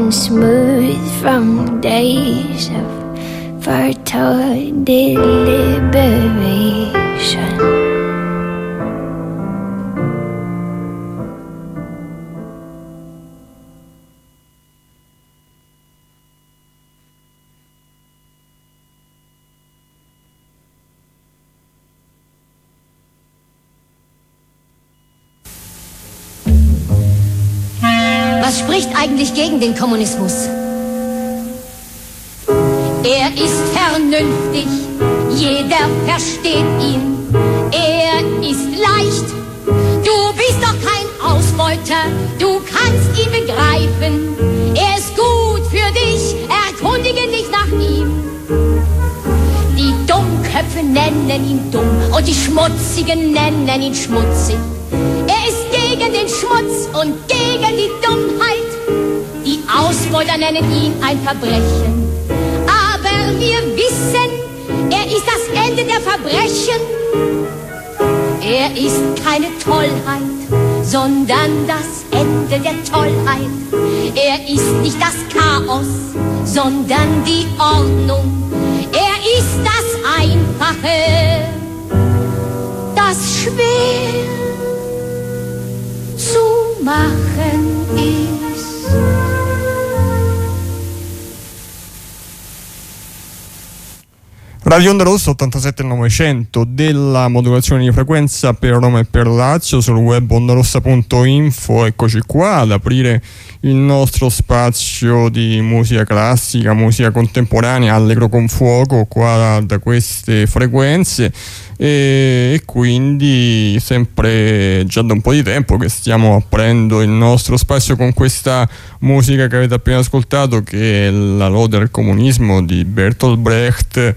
running smooth from days of fertile deliberation. Was spricht eigentlich gegen den Kommunismus? Er ist vernünftig, jeder versteht ihn. Er ist leicht, du bist doch kein Ausbeuter, du kannst ihn begreifen. Er ist gut für dich, erkundige dich nach ihm. Die Dummköpfe nennen ihn dumm und die Schmutzigen nennen ihn schmutzig. Er ist gegen den Schmutz und gegen die Dummheit. Die Ausbeuter nennen ihn ein Verbrechen. Aber wir wissen, er ist das Ende der Verbrechen. Er ist keine Tollheit, sondern das Ende der Tollheit. Er ist nicht das Chaos, sondern die Ordnung. Er ist das Einfache, das schwer zu machen ist. Radio Onda Rossa 87900 della modulazione di frequenza per Roma e per Lazio, sul web ondarossa.info. Eccoci qua ad aprire il nostro spazio di musica classica, musica contemporanea, allegro con fuoco qua da queste frequenze. E quindi sempre già da un po' di tempo che stiamo aprendo il nostro spazio con questa musica che avete appena ascoltato, che è la lode al comunismo di Bertolt Brecht,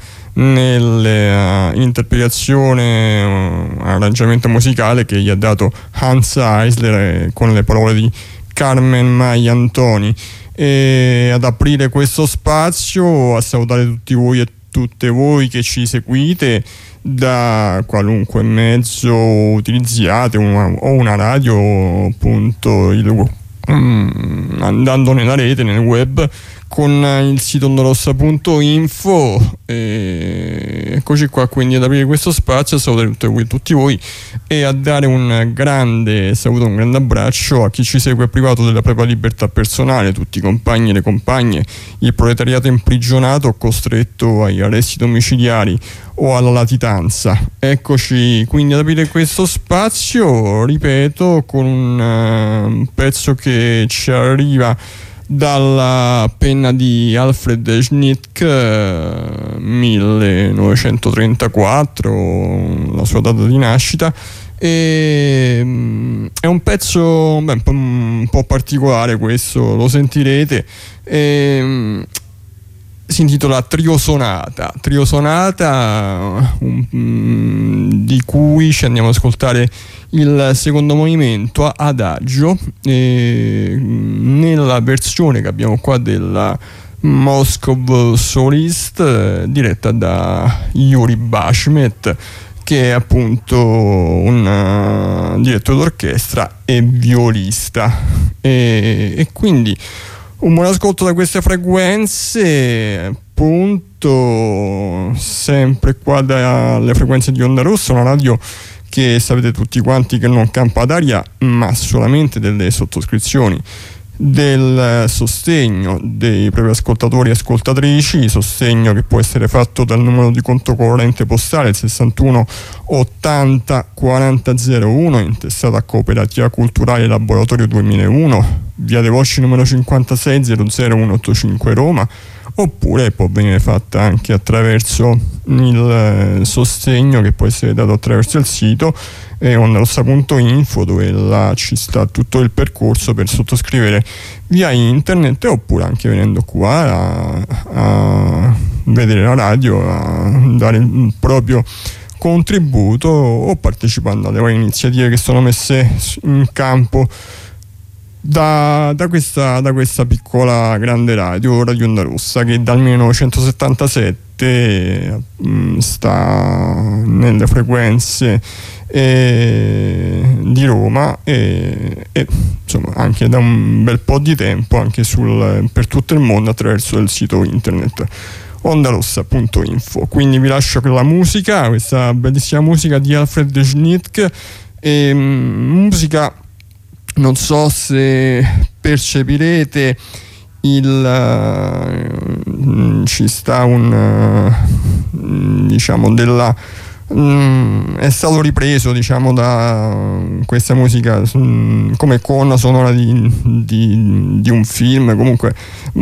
nell'interpretazione arrangiamento musicale che gli ha dato Hans Eisler con le parole di Carmen Maiantoni. E ad aprire questo spazio, a salutare tutti voi e tutte voi che ci seguite da qualunque mezzo utilizziate, o una radio, appunto, andando nella rete, nel web, con il sito ondorossa.info. Eccoci qua quindi ad aprire questo spazio, a salutare tutti voi e a dare un grande saluto, un grande abbraccio a chi ci segue privato della propria libertà personale, tutti i compagni e le compagne, il proletariato imprigionato costretto agli arresti domiciliari o alla latitanza. Eccoci quindi ad aprire questo spazio, ripeto, con un pezzo che ci arriva dalla penna di Alfred Schnittke, 1934, la sua data di nascita. È un pezzo un po' particolare questo, lo sentirete. Si intitola Trio Sonata, di cui ci andiamo ad ascoltare il secondo movimento, Adagio, nella versione che abbiamo qua della Moscow Solist, diretta da Yuri Bashmet, che è appunto un direttore d'orchestra e violista. E quindi un buon ascolto da queste frequenze, appunto, sempre qua dalle frequenze di Onda Rossa, una radio che sapete tutti quanti che non campa d'aria, ma solamente delle sottoscrizioni, del sostegno dei propri ascoltatori e ascoltatrici, sostegno che può essere fatto dal numero di conto corrente postale, il 61 80 40 01, intestata a Cooperativa Culturale Laboratorio 2001, via dei Volsci numero 56 00185 Roma, oppure può venire fatta anche attraverso il sostegno che può essere dato attraverso il sito ondarossa.info, dove là ci sta tutto il percorso per sottoscrivere via internet, oppure anche venendo qua a vedere la radio, a dare il proprio contributo, o partecipando alle varie iniziative che sono messe in campo da questa piccola grande Radio Onda Rossa, che dal 1977 sta nelle frequenze di Roma e insomma anche da un bel po' di tempo anche per tutto il mondo attraverso il sito internet ondarossa.info. Quindi vi lascio con la musica, questa bellissima musica di Alfred Schnittke, musica, non so se percepirete ci sta diciamo è stato ripreso, diciamo, da questa musica come colonna sonora di un film. Comunque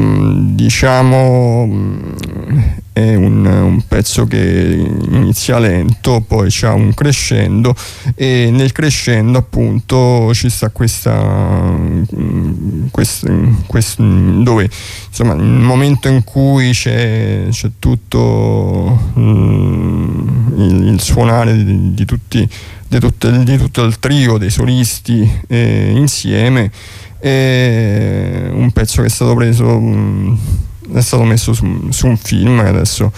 diciamo è un pezzo che inizia lento, poi c'ha un crescendo, e nel crescendo appunto ci sta questa dove insomma il momento in cui c'è tutto il suonare di tutto il trio dei solisti insieme. È un pezzo che è stato messo su un film, e adesso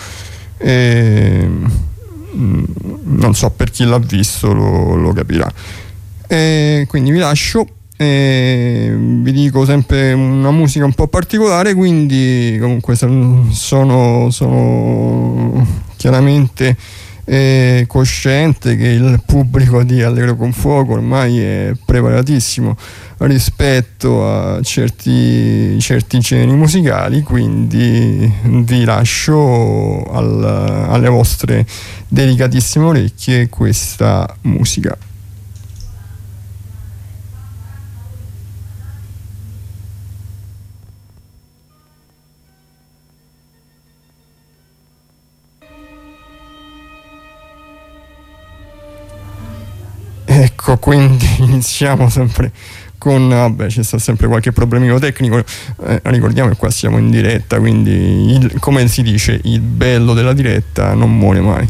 non so, per chi l'ha visto lo capirà. Quindi vi lascio, vi dico sempre una musica un po' particolare, quindi comunque sono chiaramente cosciente che il pubblico di Allegro con Fuoco ormai è preparatissimo rispetto a certi generi musicali, quindi vi lascio alle vostre delicatissime orecchie questa musica. Ecco, quindi iniziamo sempre con, c'è sta sempre qualche problemino tecnico, ricordiamo che qua siamo in diretta, quindi come si dice, il bello della diretta non muore mai.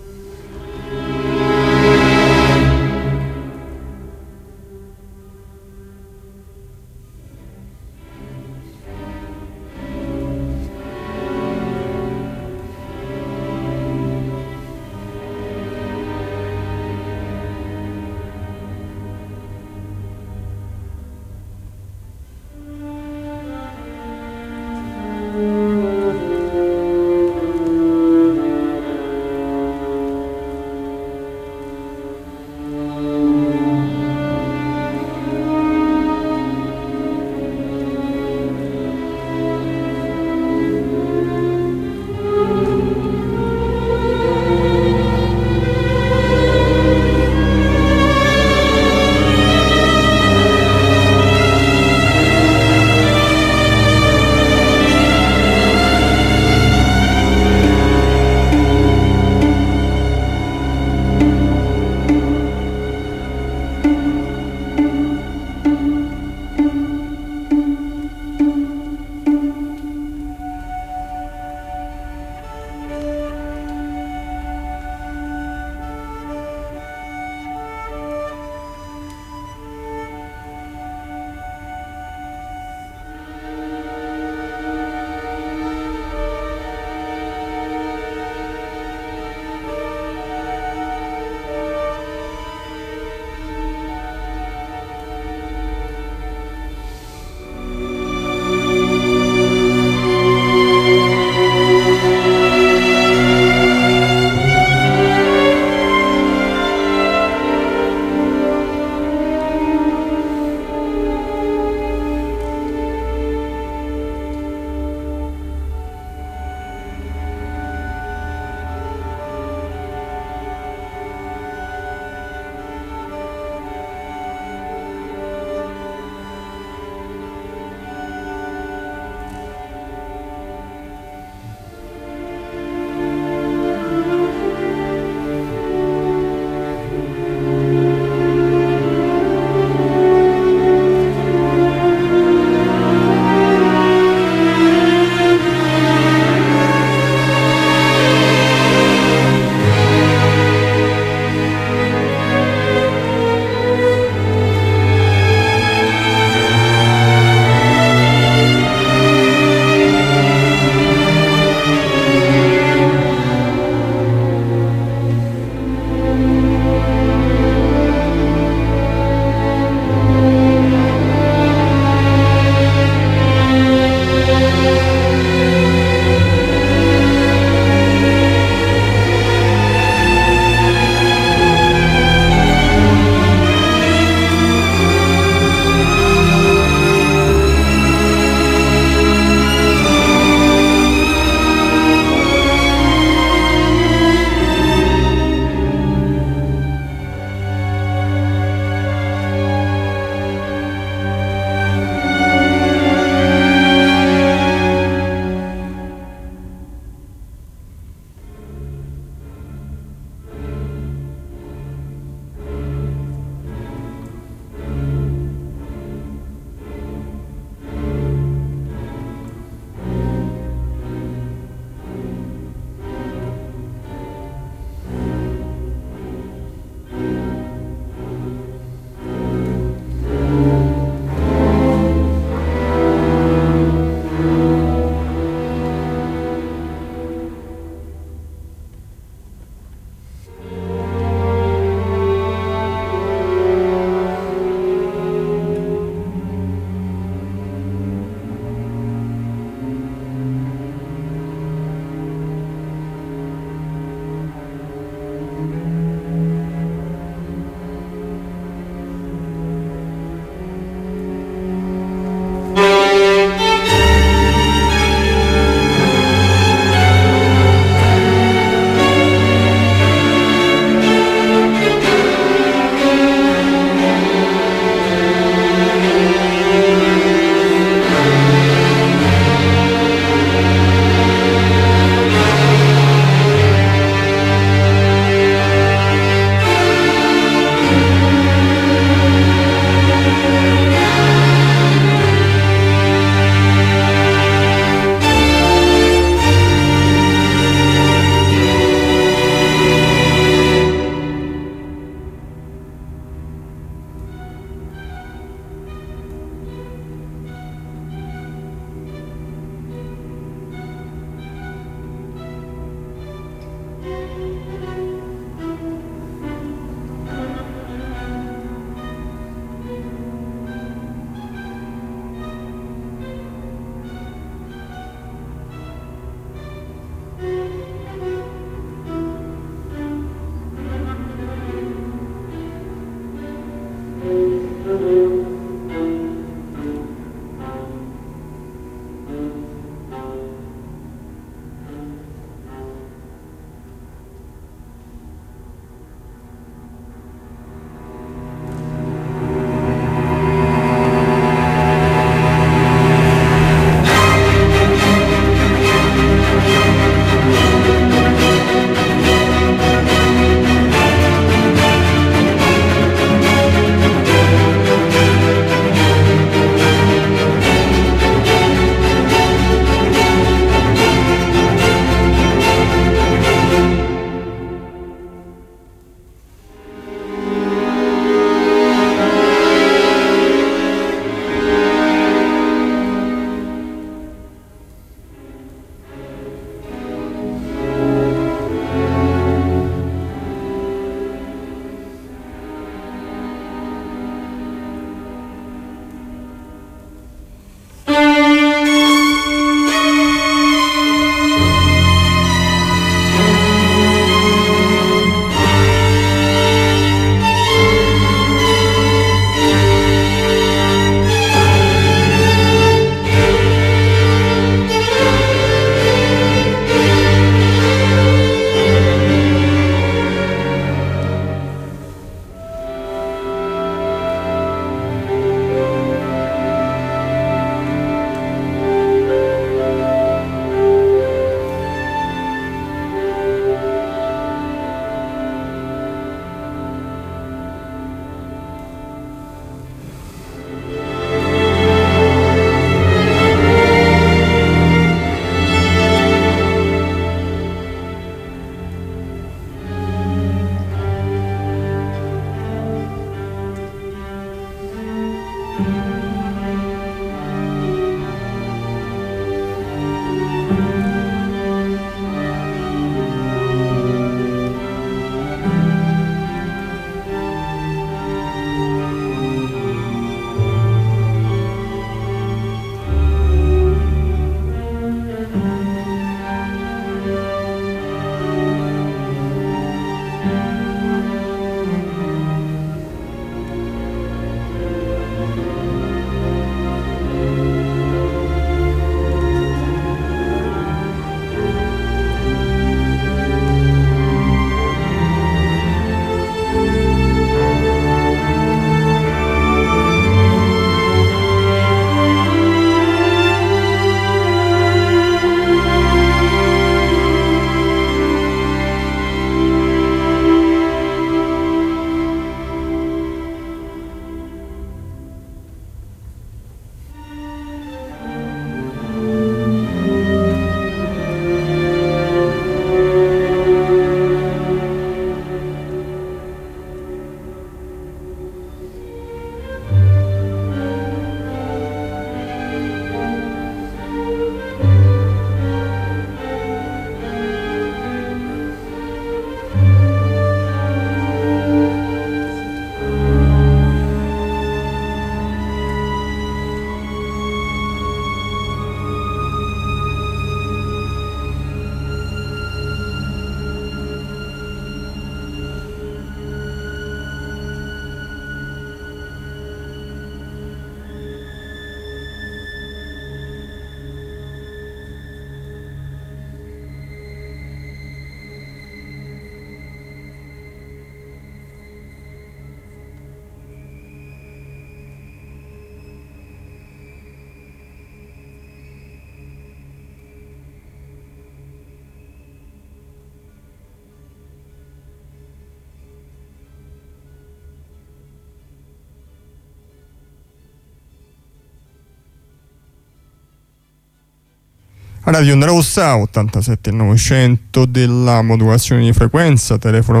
Radio Onda Rossa 87900 della modulazione di frequenza, telefono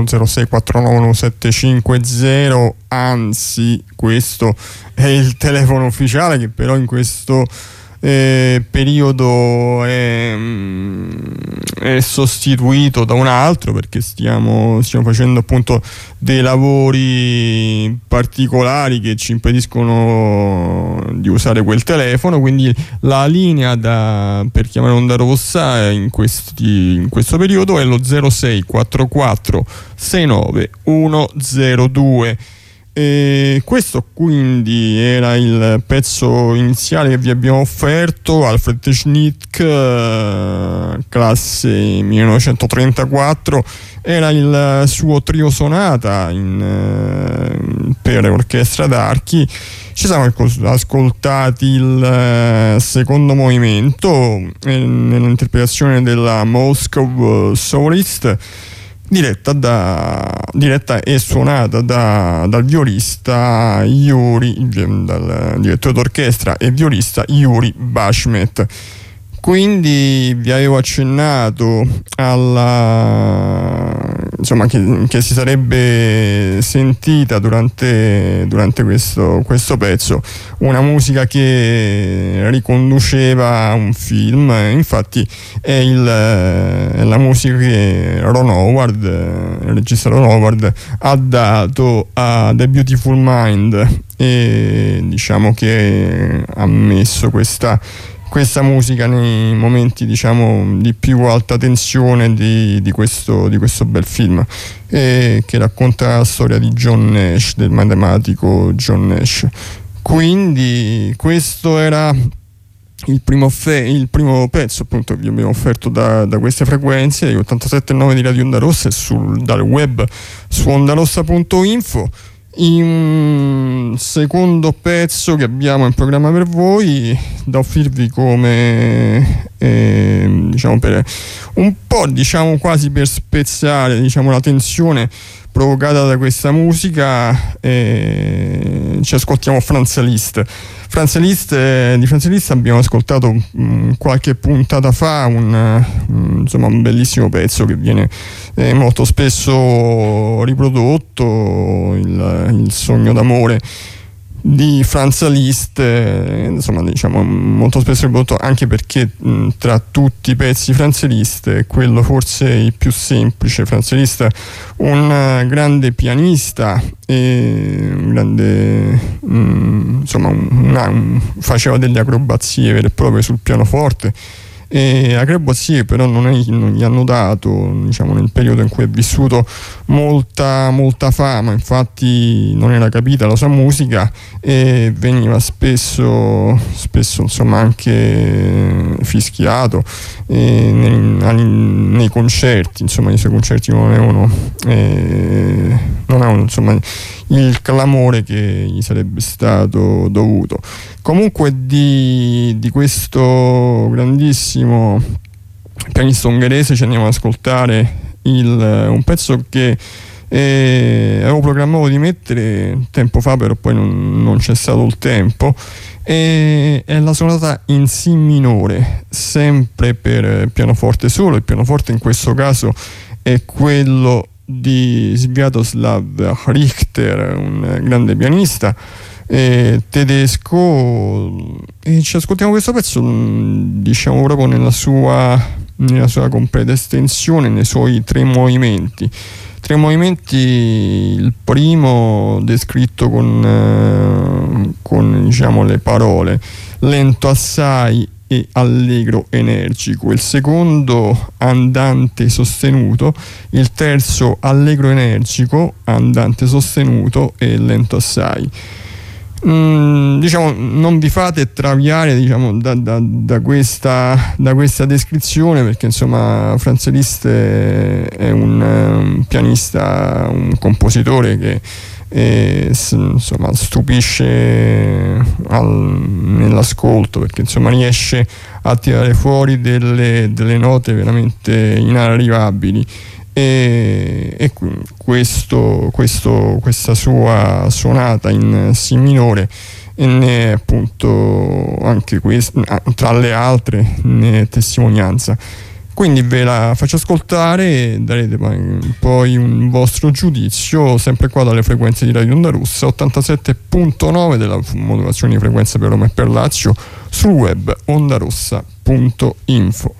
06491750, anzi questo è il telefono ufficiale che però in questo periodo è sostituito da un altro, perché stiamo facendo appunto dei lavori particolari che ci impediscono di usare quel telefono, quindi la linea per chiamare Onda Rossa in questo periodo è lo 0644 69 102. Questo quindi era il pezzo iniziale che vi abbiamo offerto, Alfred Technique, classe 1934, era il suo trio sonata per orchestra d'archi. Ci siamo ascoltati il secondo movimento nell'interpretazione della Moscow Soloist, diretta e suonata dal violista dal direttore d'orchestra e violista Yuri Bashmet. Quindi vi avevo accennato che si sarebbe sentita durante questo pezzo una musica che riconduceva a un film. Infatti è la musica che Ron Howard, il regista Ron Howard, ha dato a The Beautiful Mind, e diciamo che ha messo questa musica nei momenti di più alta tensione di questo bel film, che racconta la storia di John Nash, del matematico John Nash. Quindi questo era il primo pezzo appunto che vi abbiamo offerto da queste frequenze, 87.9 di Radio Onda Rossa, e dal web su ondarossa.info. In secondo pezzo che abbiamo in programma per voi, da offrirvi come per un po', quasi per spezzare la tensione provocata da questa musica, ci ascoltiamo Franz Liszt. Di Franz Liszt abbiamo ascoltato qualche puntata fa un bellissimo pezzo che viene molto spesso riprodotto, il sogno d'amore di Franz Liszt, molto spesso riprodotto, anche perché tra tutti i pezzi di Franz Liszt è quello forse il più semplice. Franz Liszt, un grande pianista e faceva delle acrobazie vere e proprie sul pianoforte, e acrobazie però non gli hanno dato nel periodo in cui è vissuto molta fama. Infatti non era capita la sua musica e veniva spesso anche fischiato nei concerti. I suoi concerti non avevano il clamore che gli sarebbe stato dovuto. Comunque di questo grandissimo pianista ungherese ci andiamo ad ascoltare un pezzo che avevo programmato di mettere tempo fa, però poi non c'è stato il tempo. È la sonata in Si minore, sempre per pianoforte solo. Il pianoforte in questo caso è quello di Sviatoslav Richter, un grande pianista tedesco, e ci ascoltiamo questo pezzo proprio nella sua completa estensione, nei suoi tre movimenti, il primo descritto con le parole lento assai e allegro energico, il secondo andante sostenuto, il terzo allegro energico, andante sostenuto e lento assai. Non vi fate traviare da questa descrizione, perché Franz Liszt è un pianista, un compositore che stupisce nell'ascolto, perché riesce a tirare fuori delle note veramente inarrivabili, e questa sua suonata in Si minore e ne è appunto anche questa, tra le altre, ne è testimonianza. Quindi ve la faccio ascoltare e darete poi un vostro giudizio, sempre qua dalle frequenze di Radio Onda Rossa, 87.9 della modulazione di frequenza per Roma e per Lazio, sul web ondarossa.info.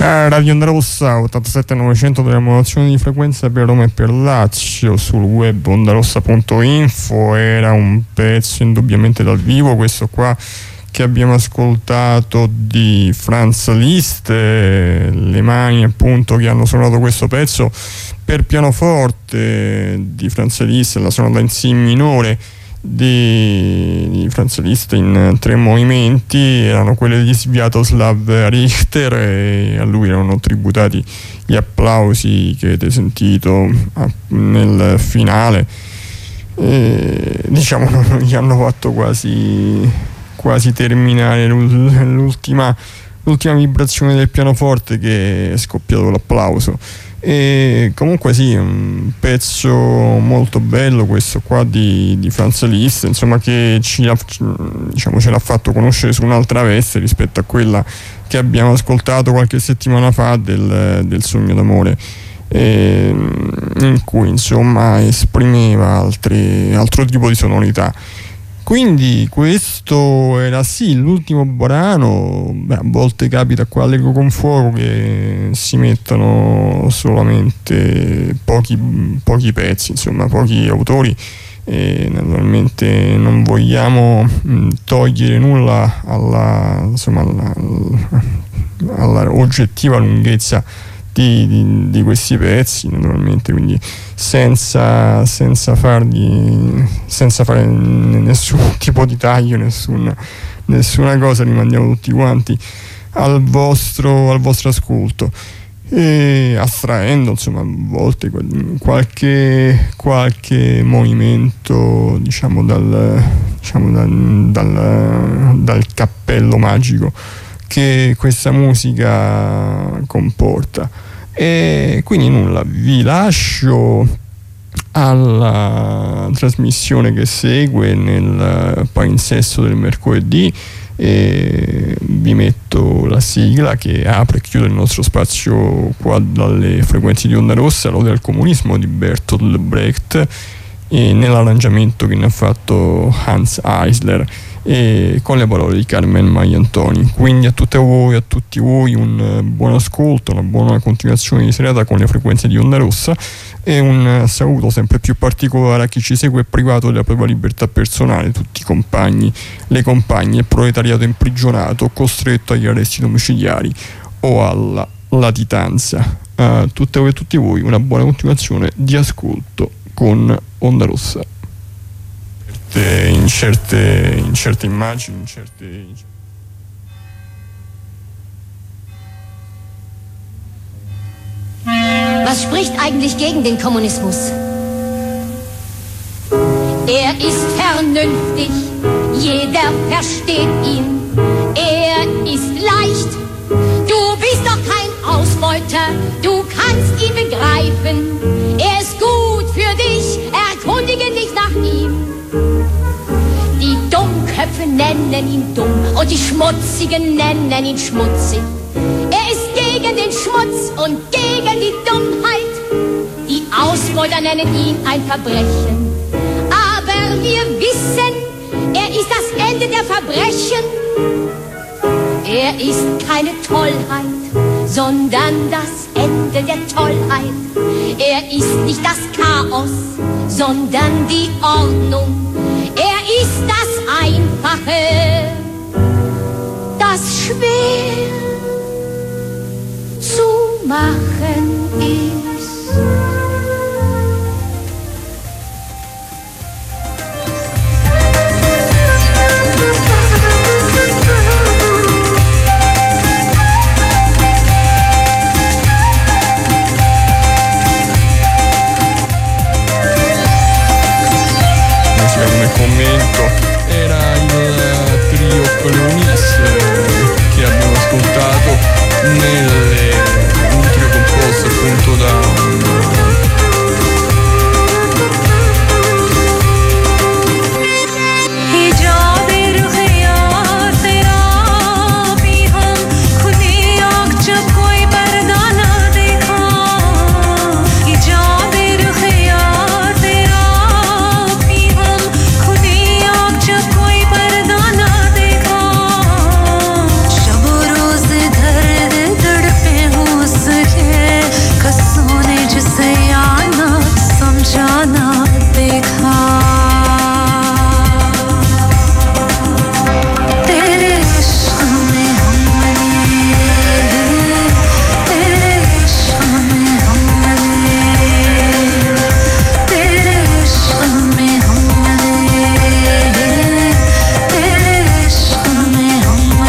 Radio Onda Rossa 87.900 della modulazione di frequenza per Roma e per Lazio, sul web ondarossa.info. Era un pezzo indubbiamente dal vivo, questo qua che abbiamo ascoltato, di Franz Liszt, le mani appunto che hanno suonato questo pezzo per pianoforte di Franz Liszt, la sonata in Si minore di Franz Liszt in 3 movimenti, erano quelle di Sviatoslav Richter, e a lui erano tributati gli applausi che avete sentito nel finale. Diciamo, non gli hanno fatto quasi terminare l'ultima vibrazione del pianoforte, che è scoppiato l'applauso. E comunque sì, un pezzo molto bello questo qua di Franz Liszt, insomma, che ce l'ha fatto conoscere su un'altra veste rispetto a quella che abbiamo ascoltato qualche settimana fa del Sogno d'amore, in cui insomma esprimeva altro tipo di sonorità. Quindi questo era sì l'ultimo brano. A volte capita qua all'Eco con Fuoco che si mettono solamente pochi pezzi, insomma pochi autori, e naturalmente non vogliamo togliere nulla alla oggettiva lunghezza di questi pezzi, naturalmente, quindi senza fare nessun tipo di taglio, nessuna cosa, li mandiamo tutti quanti al vostro ascolto, e astraendo insomma a volte qualche movimento, diciamo dal cappello magico che questa musica comporta. E quindi nulla, vi lascio alla trasmissione che segue nel palinsesto del mercoledì, e vi metto la sigla che apre e chiude il nostro spazio qua dalle frequenze di Onda Rossa, l'Ode al comunismo di Bertolt Brecht, e nell'arrangiamento che ne ha fatto Hans Eisler, e con le parole di Carmen Magliantoni. Quindi a tutti voi un buon ascolto, una buona continuazione di serata con le frequenze di Onda Rossa, e un saluto sempre più particolare a chi ci segue privato della propria libertà personale, tutti i compagni, le compagne, il proletariato imprigionato, costretto agli arresti domiciliari o alla latitanza. A tutte voi e tutti voi una buona continuazione di ascolto con Onda Rossa. In certe immagini, Was spricht eigentlich gegen den Kommunismus? Er ist vernünftig, jeder versteht ihn. Er ist leicht, du bist doch kein Ausbeuter, du kannst ihn begreifen. Er ist gut für dich, erkundige dich nach ihm. Die Dummköpfe nennen ihn dumm und die Schmutzigen nennen ihn schmutzig. Er ist gegen den Schmutz und gegen die Dummheit. Die Ausbeuter nennen ihn ein Verbrechen. Aber wir wissen, er ist das Ende der Verbrechen. Er ist keine Tollheit, sondern das Ende der Tollheit. Er ist nicht das Chaos, sondern die Ordnung. Er ist das Einfache, das schwer zu machen ist. Come commento era il trio Colonis che abbiamo ascoltato nel